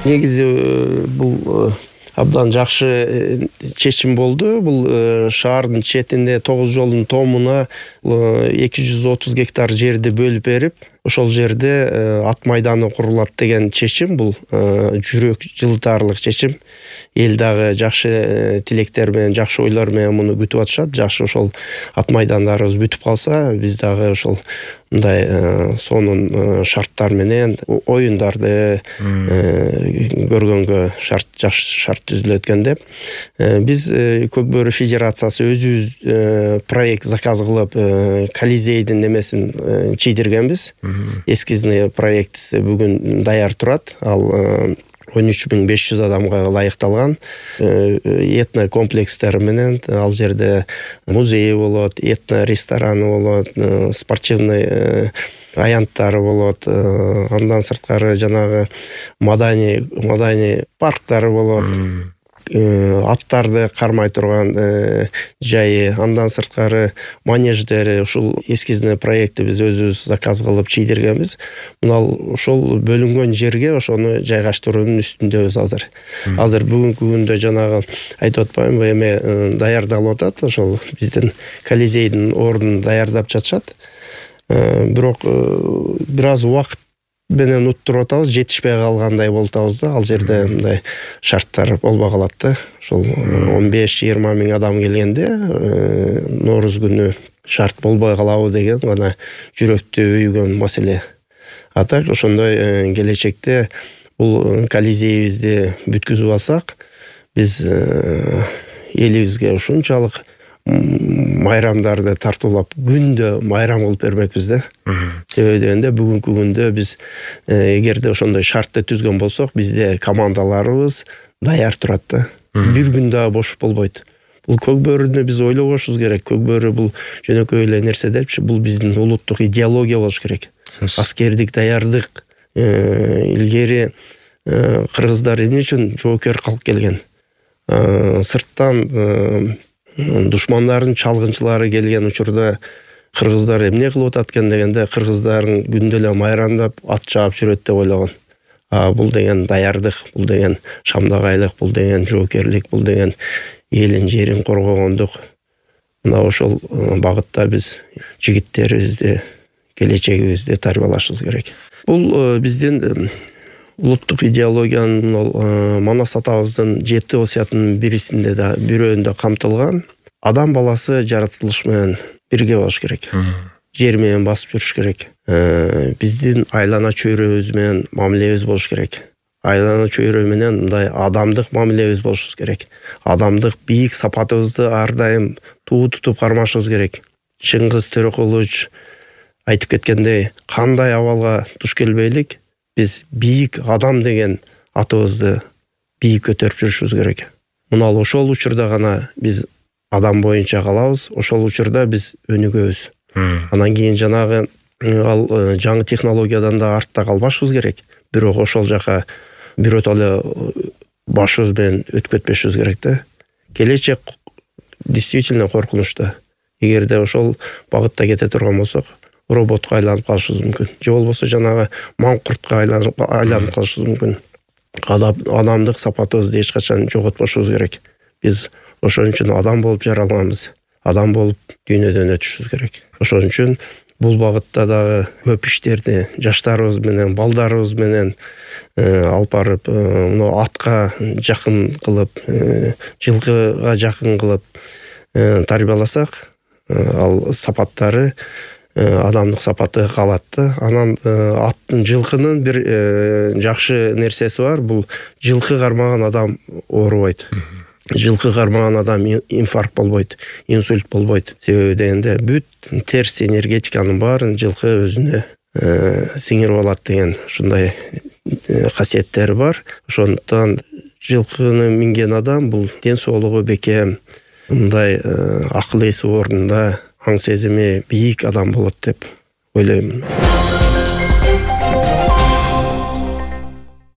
негизи бул абдан жакшы чечим болду. Бул шаардын четинде 9 жолдун томуна 230 гектар жерди бөлүп берип, ошол жерде ат майданы курулат деген чечим. Бул жүрөк жылытарлык чечим. Эл дагы жакшы тилектер менен, жакшы ойлор менен муну күтүп атышат. Жакшы ошол ат майдандарыбыз бүтүп калса, биз дагы ошол мындай сонун шарттар менен оюндарды көргөнгө жакшы шарт түзүлөт экен деп биз Көк Бөрү Федерациясы өзүбүз проект заказ кылып Колизейдин немесин чийдиргенбиз. Эскизный проект бүгүн даяр турат. Ал 13.500 адамга ылайыкталган. Этно комплекстер менен ал жерде музей болот, этно рестораны болот, спортивный аянттары болот, андан сырткары жанагы маданий парктары болот. Аттарды кармай турган жайы, андан сырткары манеждери. Ушул эскизный проектти биз өзүбүз заказ кылып чийдиргенбиз. Ошол бөлүнгөн жерге ошону жайгаштыруунун үстүндөбүз азыр. Азыр бүгүнкү күндө жанагы айтып атпаймынбы, эме даярдалып атат. Ошол биздин Колизейдин ордун даярдап жатышат. Бирок бир аз убакыт менен уттуруп атабыз, жетишпей калгандай болуп атабыз да. Ал жерде мындай шарттар болбой калат да. Ошол 15-20 миң адам келгенде Нооруз күнү шарт болбой калабы деген гана жүрөктү өйгөн маселе. А так ошондой келечекте бул Колизейибизди бүткүзүп алсак, биз элибизге ушунчалык майрамдарды тартуулап күндө майрам кылып бермекпиз да. Себеби дегенде бүгүнкү күндө биз эгерде ошондой шартты түзгөн болсок, бизде командаларыбыз даяр турат да. Бир күн дагы бош болбойт. Бул Көк Бөрүнү биз ойлобошубуз керек. Көк Бөрү бул жөнөкөй эле нерсе депчи, бул биздин улуттук идеология болуш керек. Аскердик даярдык. Илгери кыргыздар эмне үчүн жоокер калк келген? Сырттан душмандардын чалгынчылары келген учурда кыргыздар эмне кылып атат экен дегенде, кыргыздардын күндө эле майрамдап ат чаап жүрөт деп ойлогон. Бул деген даярдык, бул деген шамдагайлык, бул деген жоокерлик, бул деген элин жерин коргогондук. Мына ошол багытта биз жигиттерибизди, келечегибизди тарбиялашыбыз керек. Бул биздин улуттук идеологиянын Манас атабыздын 7 осуятынын бирисинде да, бирөөндө камтылган. Адам баласы жаратылыш менен бирге болуш керек. Жер менен басып жүрүш керек. Биздин айлана чөйрөбүз менен мамилебиз болуш керек. Айлана чөйрө менен мындай адамдык мамилебиз болуш керек. Адамдык бийик сапатыбызды ар дайым туу тутуп кармашыбыз керек. Чыңгыз Төрөкулович айтып кеткендей, кандай абалга туш келбейлик, биз бийик адам деген атыбызды бийик көтөрүп жүрүшүбүз керек. Мына ошол учурда гана биз адам боюнча калабыз, ошол учурда биз өнүгөбүз. Анан кийин жанагы ал жаңы технологиядан да артта калбашыбыз керек. Бирок ошол жака бирөөтө эле башыбыз менен өтүп кетпешибиз керек да. Келечек действительно коркунучта. Эгерде ошол багытта кете турган болсок, роботко айланып калышыбыз мүмкүн. Же болбосо жанагы маңкуртка айланып калышыбыз мүмкүн. Адамдык сапатыбызды эч качан жоготпошубуз керек. Биз ошон үчүн адам болуп жаралганбыз. Адам болуп дүйнөдөн өтүшүбүз керек. Ошон үчүн бул багытта дагы көп иштерди жаштарыбыз менен, балдарыбыз менен алып барып, атка жакын кылып, жылкыга жакын кылып тарбияласак, ал сапаттары адамдык сапаты калат да. Анан аттын, жылкынын бир жакшы нерсеси бар. Бул жылкы кармаган адам оорубайт. Жылкы кармаган адам инфаркт болбойт, инсульт болбойт. Себеби дегенде бүт терс энергетиканын баарын жылкы өзүнө сиңирип алат деген ушундай касиеттери бар. Ошондуктан жылкыны минген адам бул ден соолугу бекем, мындай акыл эси ордунда, аң сезими бийик адам болот деп ойлоймун.